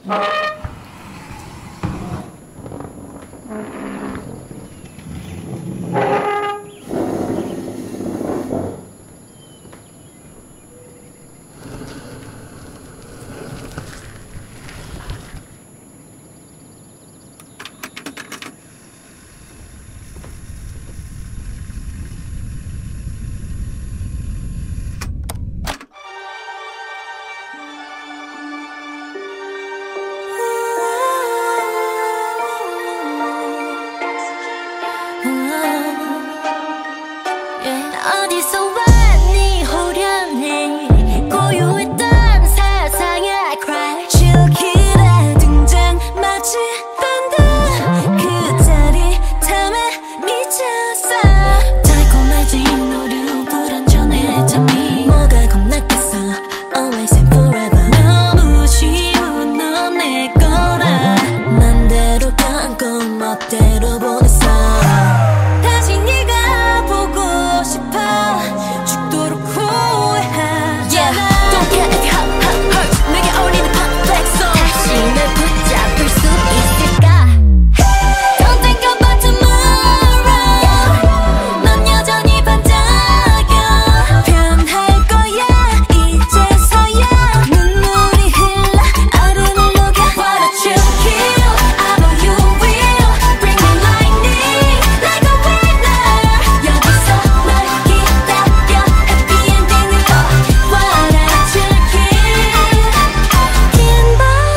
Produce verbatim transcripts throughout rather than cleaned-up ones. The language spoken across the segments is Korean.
어디서 왔니 호련해 고요했던 세상에 cry 실기라 등장 마치 딴다 그 자리 탐에 미쳤어 달콤해진 노류 불안전해 잠이 뭐가 겁났겠어 always and forever 너무 쉬운 넌 내 거라 맘대로 감고 멋대로 보냈어 다시 네가 보고 싶어 죽도록 후회하잖아 Don't care if your heart, heart hurts 내게 어울리는 perfect song 다시 널 붙잡을 수 있을까 Don't think about tomorrow 넌 여전히 반짝여 변할 거야 이제서야 눈물이 흘러 얼음을 녹여 What a chill kill I know you will Bring me lightning like a winner 여기서 널 기다려 happy ending으로 What a chill kill 긴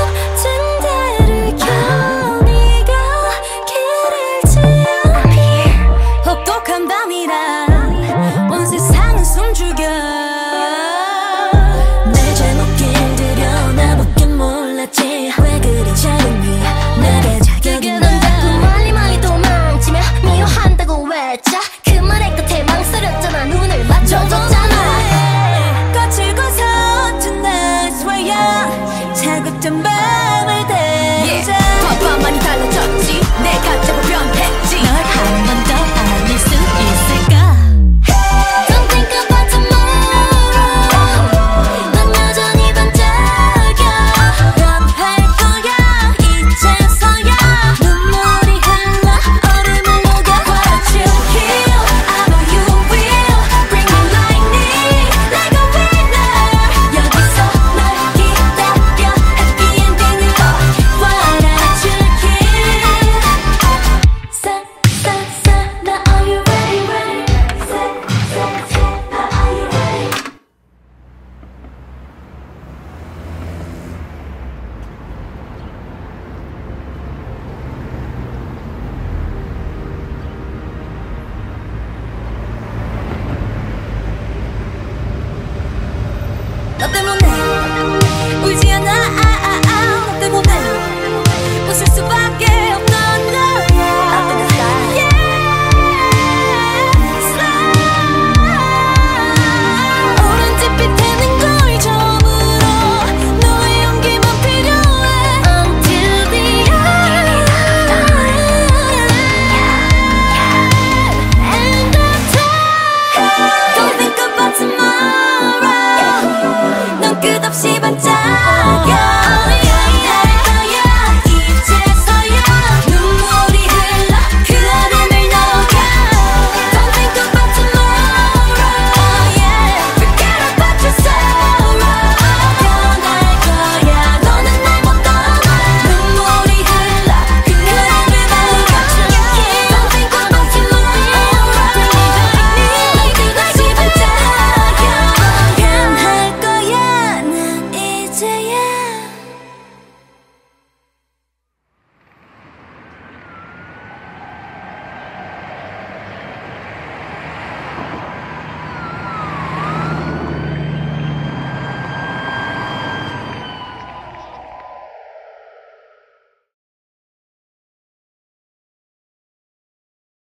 밤 침대를 켜 네가 길을 지어 혹독한 밤이라 온 세상은 숨죽여 내 잘못 길들여 나밖에 몰랐지 왜 그리 작은니 내게 자격이 넌 자꾸 멀리 멀리 도망치며 미워한다고 외쳐 그 말의 끝에 망설였잖아 눈을 맞춰줬잖아 거칠고 서툰 날 swear 차갑던 밤을 대자 yeah. 봐봐 많이 달라졌지 내가 잡아 변